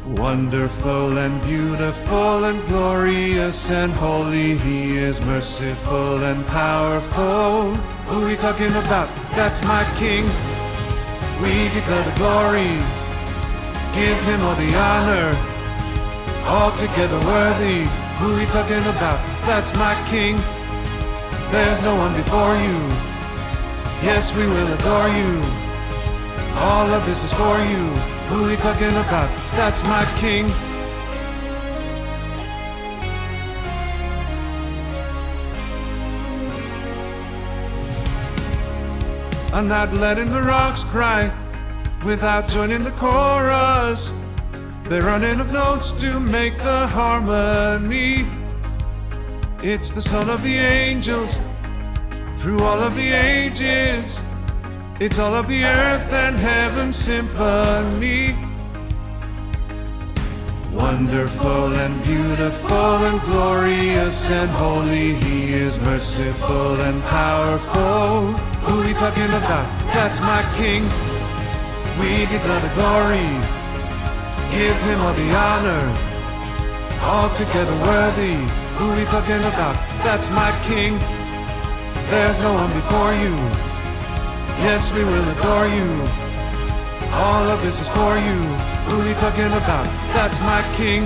Wonderful and beautiful and glorious and holy, He is merciful and powerful. Who are we talking about? That's my King. We declare the glory, give Him all the honor, altogether worthy. Who are we talking about? That's my King. There's no one before you. Yes, we will adore you. All of this is for you. Who are we talking about? That's my King. I'm not letting the rocks cry without joining the chorus. They're running of notes to make the harmony. It's the Son of the angels through all of the ages. It's all of the earth and heaven's symphony. Wonderful and beautiful and glorious and holy, He is merciful and powerful. Who are we talking about? That's my King. We give God the glory, give Him all the honor, altogether worthy. Who are we talking about? That's my King. There's no one before you. Yes, we will adore you. All of this is for you. Who are we talking about? That's my King.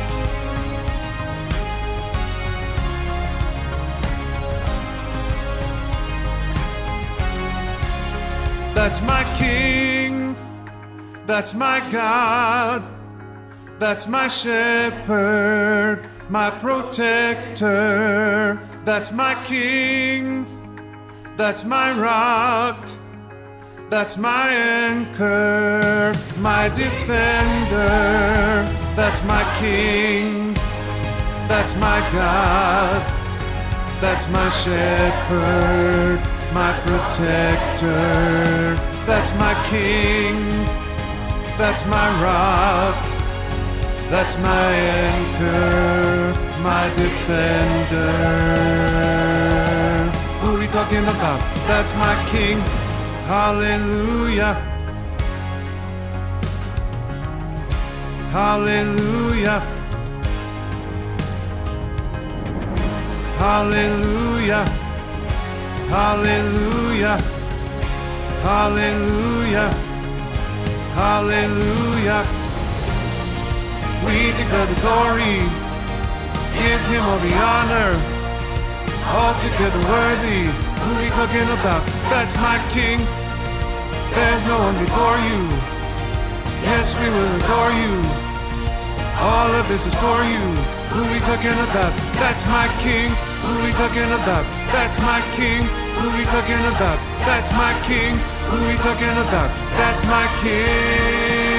That's my King. That's my God. That's my shepherd, my protector. That's my King. That's my rock. That's my anchor, my defender. That's my King. That's my God. That's my shepherd, my protector. That's my King. That's my rock. That's my anchor, my defender. Who are we talking about? That's my King. Hallelujah. Hallelujah. Hallelujah. Hallelujah. Hallelujah. Hallelujah. We declare the glory, give Him all the honor, altogether worthy. Who are we talking about? That's my King. There's no one before you. Yes, we will adore you. All of this is for you. Who are we talking about? That's my King. Who are we talking about? That's my King. Who are we talking about? That's my King. Who are we talking about? That's my King.